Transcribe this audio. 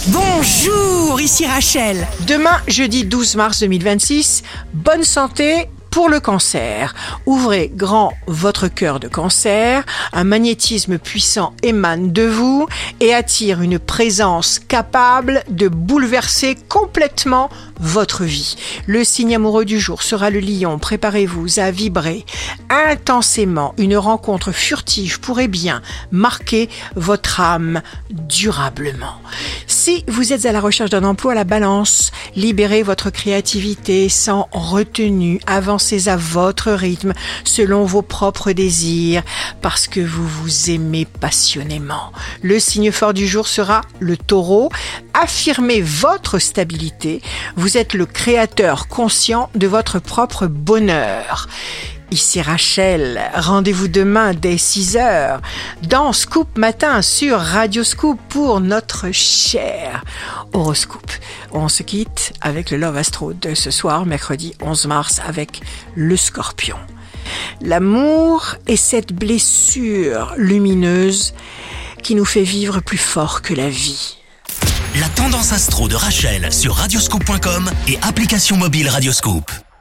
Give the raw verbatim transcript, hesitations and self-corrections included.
Bonjour, ici Rachel. Demain, jeudi douze mars deux mille vingt-six, bonne santé pour le cancer. Ouvrez grand votre cœur de cancer, un magnétisme puissant émane de vous et attire une présence capable de bouleverser complètement votre vie. Le signe amoureux du jour sera le lion. Préparez-vous à vibrer intensément. Une rencontre furtive pourrait bien marquer votre âme durablement. Si vous êtes à la recherche d'un emploi, la balance, libérez votre créativité sans retenue. Avancez à votre rythme, selon vos propres désirs, parce que vous vous aimez passionnément. Le signe fort du jour sera le taureau. Affirmez votre stabilité. Vous êtes le créateur conscient de votre propre bonheur. Ici Rachel, rendez-vous demain dès six heures dans Scoop Matin sur Radio Scoop pour notre cher horoscope. On se quitte avec le Love Astro de ce soir, mercredi onze mars, avec le Scorpion. L'amour est cette blessure lumineuse qui nous fait vivre plus fort que la vie. La tendance astro de Rachel sur radioscoop point com et application mobile Radioscoop.